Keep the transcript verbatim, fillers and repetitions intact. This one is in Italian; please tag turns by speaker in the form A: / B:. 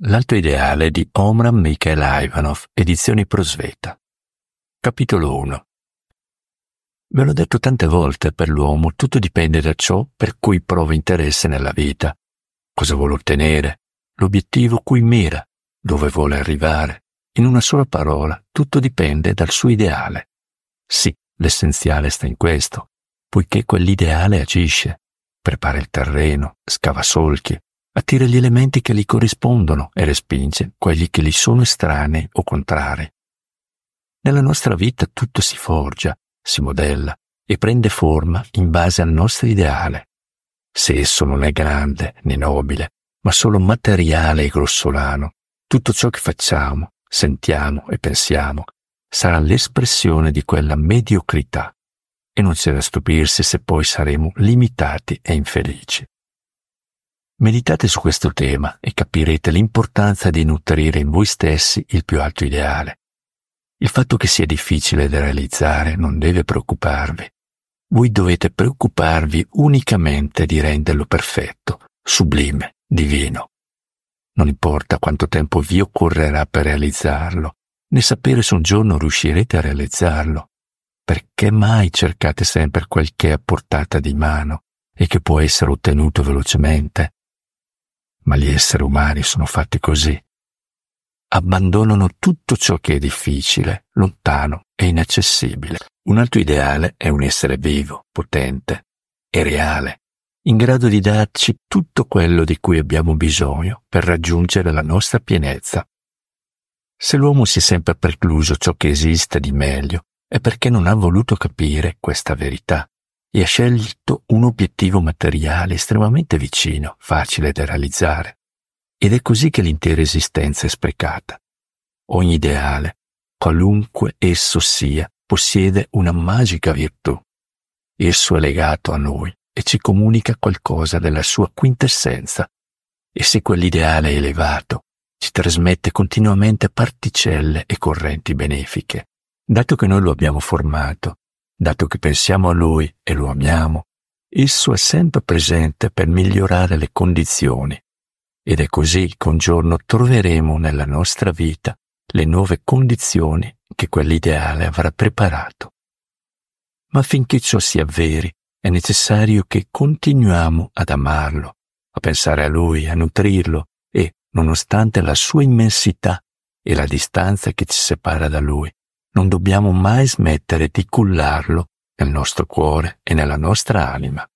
A: L'alto ideale di Omram Mikhail Ivanov, edizioni Prosveta. Capitolo uno. Ve l'ho detto tante volte, per l'uomo tutto dipende da ciò per cui prova interesse nella vita, cosa vuole ottenere, l'obiettivo cui mira, dove vuole arrivare. In una sola parola, tutto dipende dal suo ideale. Sì, l'essenziale sta in questo, poiché quell'ideale agisce, prepara il terreno, scava solchi, attira gli elementi che gli corrispondono e respinge quelli che gli sono estranei o contrari. Nella nostra vita tutto si forgia, si modella e prende forma in base al nostro ideale. Se esso non è grande né nobile, ma solo materiale e grossolano, tutto ciò che facciamo, sentiamo e pensiamo sarà l'espressione di quella mediocrità, e non c'è da stupirsi se poi saremo limitati e infelici. Meditate su questo tema e capirete l'importanza di nutrire in voi stessi il più alto ideale. Il fatto che sia difficile da realizzare non deve preoccuparvi. Voi dovete preoccuparvi unicamente di renderlo perfetto, sublime, divino. Non importa quanto tempo vi occorrerà per realizzarlo, né sapere se un giorno riuscirete a realizzarlo. Perché mai cercate sempre quel che è a portata di mano e che può essere ottenuto velocemente? Ma gli esseri umani sono fatti così. Abbandonano tutto ciò che è difficile, lontano e inaccessibile. Un alto ideale è un essere vivo, potente e reale, in grado di darci tutto quello di cui abbiamo bisogno per raggiungere la nostra pienezza. Se l'uomo si è sempre precluso ciò che esiste di meglio, è perché non ha voluto capire questa verità e ha scelto un obiettivo materiale estremamente vicino, facile da realizzare. Ed è così che l'intera esistenza è sprecata. Ogni ideale, qualunque esso sia, possiede una magica virtù. Esso è legato a noi e ci comunica qualcosa della sua quintessenza. E se quell'ideale è elevato, ci trasmette continuamente particelle e correnti benefiche. Dato che noi lo abbiamo formato, dato che pensiamo a lui e lo amiamo, esso è sempre presente per migliorare le condizioni. Ed è così che un giorno troveremo nella nostra vita le nuove condizioni che quell'ideale avrà preparato. Ma affinché ciò si avveri, è necessario che continuiamo ad amarlo, a pensare a lui, a nutrirlo e, nonostante la sua immensità e la distanza che ci separa da lui, non dobbiamo mai smettere di cullarlo nel nostro cuore e nella nostra anima.